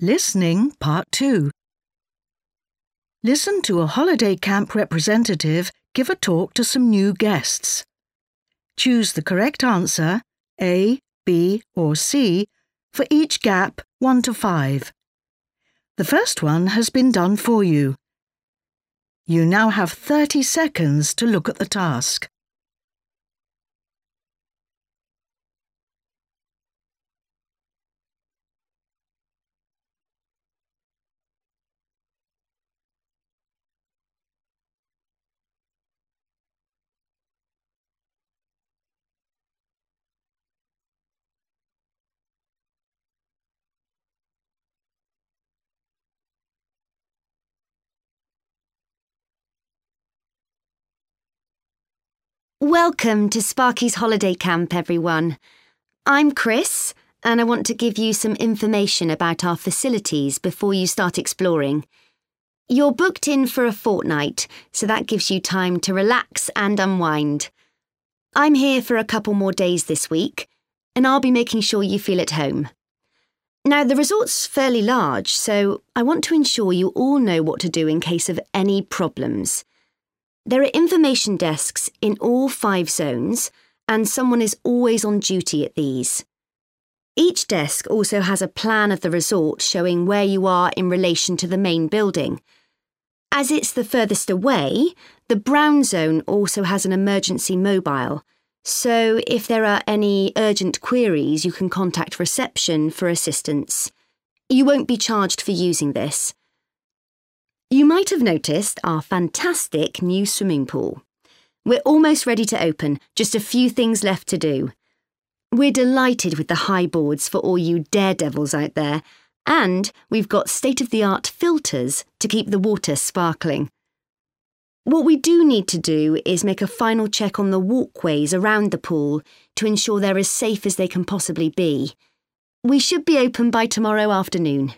Listening Part 2. Listen to a holiday camp representative give a talk to some new guests. Choose the correct answer, A, B or C, for each gap 1 to 5. The first one has been done for you. You now have 30 seconds to look at the task. Welcome to Sparky's Holiday Camp, everyone. I'm Chris, and I want to give you some information about our facilities before you start exploring. You're booked in for a fortnight, so that gives you time to relax and unwind. I'm here for a couple more days this week, and I'll be making sure you feel at home. Now, the resort's fairly large, so I want to ensure you all know what to do in case of any problems. There are information desks in all 5 zones, and someone is always on duty at these. Each desk also has a plan of the resort showing where you are in relation to the main building. As it's the furthest away, the brown zone also has an emergency mobile, so if there are any urgent queries, you can contact reception for assistance. You won't be charged for using this. You might have noticed our fantastic new swimming pool. We're almost ready to open, just a few things left to do. We're delighted with the high boards for all you daredevils out there, and we've got state-of-the-art filters to keep the water sparkling. What we do need to do is make a final check on the walkways around the pool to ensure they're as safe as they can possibly be. We should be open by tomorrow afternoon.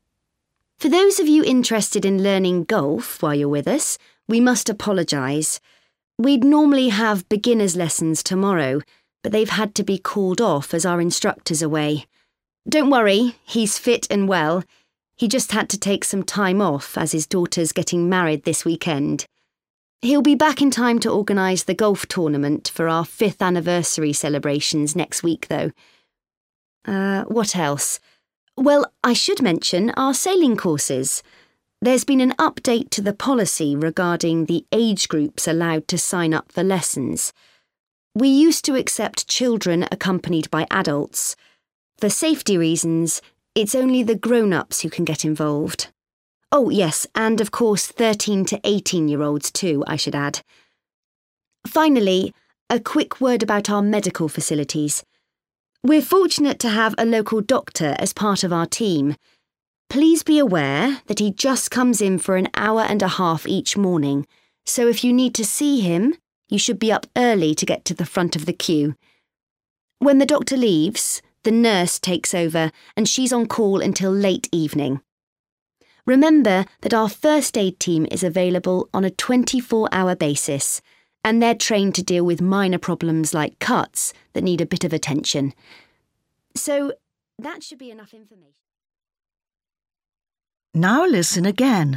For those of you interested in learning golf while you're with us, we must apologise. We'd normally have beginners' lessons tomorrow, but they've had to be called off as our instructor's away. Don't worry, he's fit and well. He just had to take some time off as his daughter's getting married this weekend. He'll be back in time to organise the golf tournament for our 5th anniversary celebrations next week, though. What else? Well, I should mention our sailing courses. There's been an update to the policy regarding the age groups allowed to sign up for lessons. We used to accept children accompanied by adults. For safety reasons, it's only the grown-ups who can get involved. Oh, yes, and of course 13 to 18-year-olds too, I should add. Finally, a quick word about our medical facilities. We're fortunate to have a local doctor as part of our team. Please be aware that he just comes in for an hour and a half each morning, so if you need to see him, you should be up early to get to the front of the queue. When the doctor leaves, the nurse takes over and she's on call until late evening. Remember that our first aid team is available on a 24-hour basis, and they're trained to deal with minor problems like cuts that need a bit of attention. So, that should be enough information. Now listen again.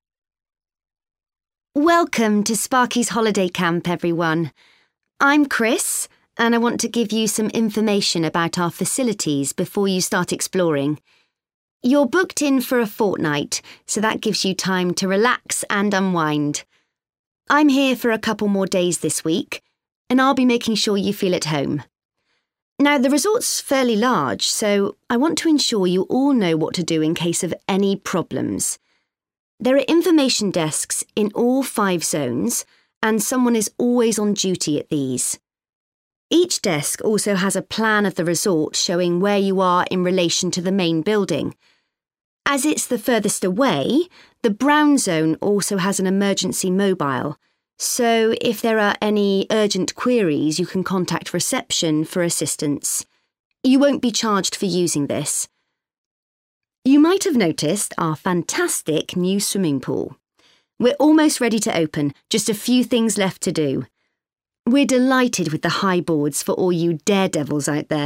Welcome to Sparky's Holiday Camp, everyone. I'm Chris, and I want to give you some information about our facilities before you start exploring. You're booked in for a fortnight, so that gives you time to relax and unwind. I'm here for a couple more days this week, and I'll be making sure you feel at home. Now, the resort's fairly large, so I want to ensure you all know what to do in case of any problems. There are information desks in all 5 zones, and someone is always on duty at these. Each desk also has a plan of the resort showing where you are in relation to the main building. As it's the furthest away, the brown zone also has an emergency mobile, so if there are any urgent queries, you can contact reception for assistance. You won't be charged for using this. You might have noticed our fantastic new swimming pool. We're almost ready to open, just a few things left to do. We're delighted with the high boards for all you daredevils out there,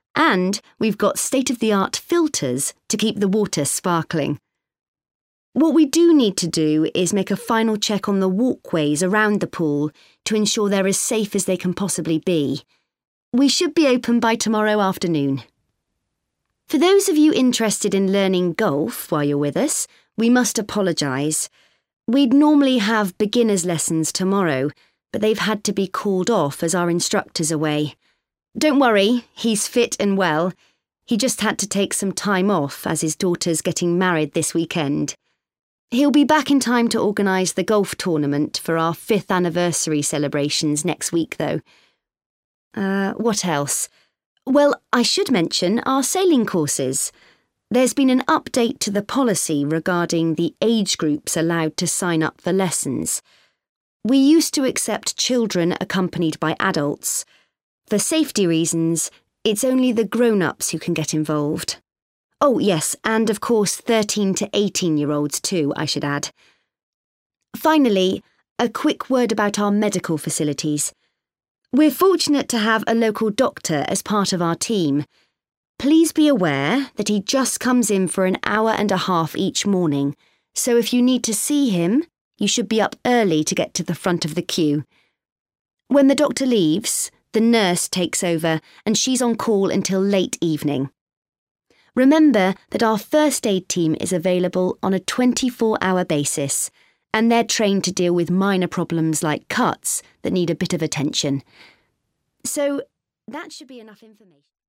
And we've got state-of-the-art filters to keep the water sparkling. What we do need to do is make a final check on the walkways around the pool to ensure they're as safe as they can possibly be. We should be open by tomorrow afternoon. For those of you interested in learning golf while you're with us, we must apologise. We'd normally have beginners' lessons tomorrow, but they've had to be called off as our instructor's away. Don't worry, he's fit and well. He just had to take some time off as his daughter's getting married this weekend. He'll be back in time to organise the golf tournament for our 5th anniversary celebrations next week, though. What else? Well, I should mention our sailing courses. There's been an update to the policy regarding the age groups allowed to sign up for lessons. We used to accept children accompanied by adults. For safety reasons, it's only the grown-ups who can get involved. Oh, yes, and of course 13 to 18-year-olds too, I should add. Finally, a quick word about our medical facilities. We're fortunate to have a local doctor as part of our team. Please be aware that he just comes in for an hour and a half each morning, so if you need to see him, you should be up early to get to the front of the queue. When the doctor leaves, the nurse takes over and she's on call until late evening. Remember that our first aid team is available on a 24-hour basis, and they're trained to deal with minor problems like cuts that need a bit of attention. So that should be enough information.